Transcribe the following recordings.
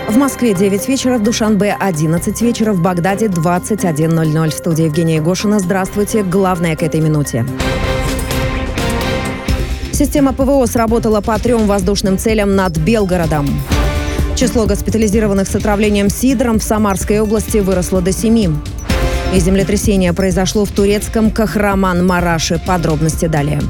В Москве 9 вечера, в Душанбе 11 вечера, в Багдаде 21:00. В студии Евгения Егошина. Здравствуйте. Главное к этой минуте. Система ПВО сработала по 3 воздушным целям над Белгородом. Число госпитализированных с отравлением сидром в Самарской области выросло до 7. И землетрясение произошло в турецком Кахраман-Мараше. Подробности далее.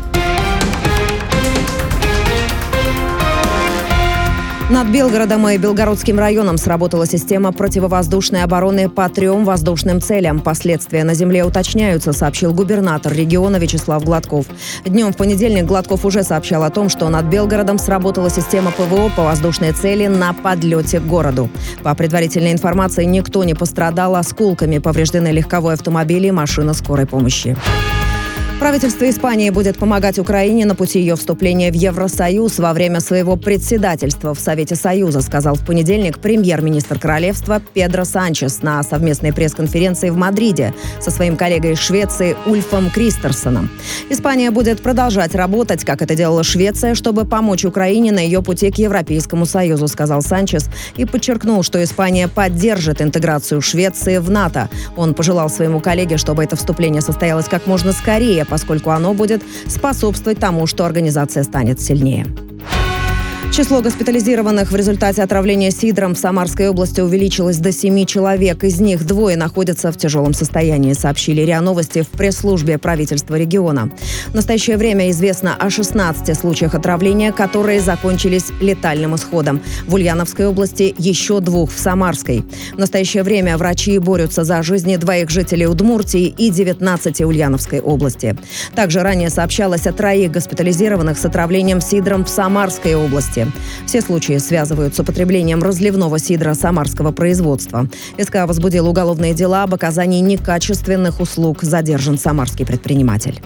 Над Белгородом и Белгородским районом сработала система противовоздушной обороны по 3 воздушным целям. Последствия на земле уточняются, сообщил губернатор региона Вячеслав Гладков. Днем в понедельник Гладков уже сообщал о том, что над Белгородом сработала система ПВО по воздушной цели на подлете к городу. По предварительной информации, никто не пострадал, осколками повреждены легковой автомобиль и машина скорой помощи. Правительство Испании будет помогать Украине на пути ее вступления в Евросоюз во время своего председательства в Совете Союза, сказал в понедельник премьер-министр королевства Педро Санчес на совместной пресс-конференции в Мадриде со своим коллегой из Швеции Ульфом Кристерсоном. Испания будет продолжать работать, как это делала Швеция, чтобы помочь Украине на ее пути к Европейскому Союзу, сказал Санчес и подчеркнул, что Испания поддержит интеграцию Швеции в НАТО. Он пожелал своему коллеге, чтобы это вступление состоялось как можно скорее, поскольку оно будет способствовать тому, что организация станет сильнее. Число госпитализированных в результате отравления сидром в Самарской области увеличилось до 7 человек. Из них 2 находятся в тяжелом состоянии, сообщили РИА Новости в пресс-службе правительства региона. В настоящее время известно о 16 случаях отравления, которые закончились летальным исходом. В Ульяновской области еще 2 в Самарской. В настоящее время врачи борются за жизни 2 жителей Удмуртии и 19 Ульяновской области. Также ранее сообщалось о 3 госпитализированных с отравлением сидром в Самарской области. Все случаи связывают с употреблением разливного сидра самарского производства. СК возбудил уголовные дела об оказании некачественных услуг. Задержан самарский предприниматель.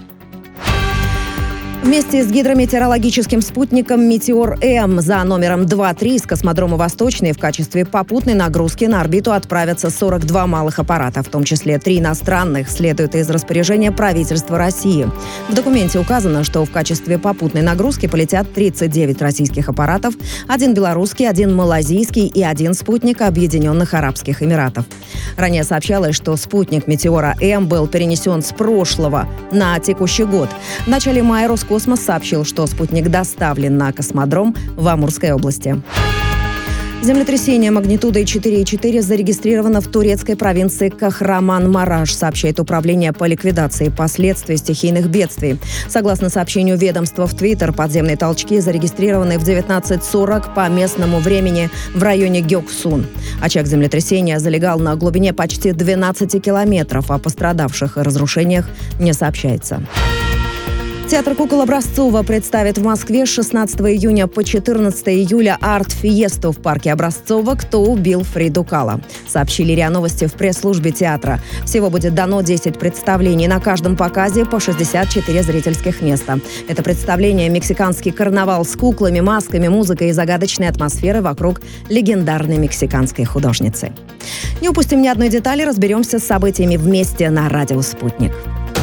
Вместе с гидрометеорологическим спутником «Метеор-М» за номером 2-3 с космодрома «Восточный» в качестве попутной нагрузки на орбиту отправятся 42 малых аппарата, в том числе 3 иностранных, следует из распоряжения правительства России. В документе указано, что в качестве попутной нагрузки полетят 39 российских аппаратов, 1 белорусский, 1 малазийский и 1 спутник Объединенных Арабских Эмиратов. Ранее сообщалось, что спутник «Метеора-М» был перенесен с прошлого на текущий год. В начале мая Роскосмос сообщил, что спутник доставлен на космодром в Амурской области. Землетрясение магнитудой 4,4 зарегистрировано в турецкой провинции Кахраман-Мараш, сообщает Управление по ликвидации последствий стихийных бедствий. Согласно сообщению ведомства в Твиттер, подземные толчки зарегистрированы в 19:40 по местному времени в районе Гёксун. Очаг землетрясения залегал на глубине почти 12 километров, о пострадавших и разрушениях не сообщается. Театр кукол Образцова представит в Москве с 16 июня по 14 июля арт-фиесту в парке Образцова «Кто убил Фриду Кало», сообщили РИА Новости в пресс-службе театра. Всего будет дано 10 представлений. На каждом показе по 64 зрительских места. Это представление «Мексиканский карнавал» с куклами, масками, музыкой и загадочной атмосферой вокруг легендарной мексиканской художницы. Не упустим ни одной детали, разберемся с событиями вместе на радио «Спутник».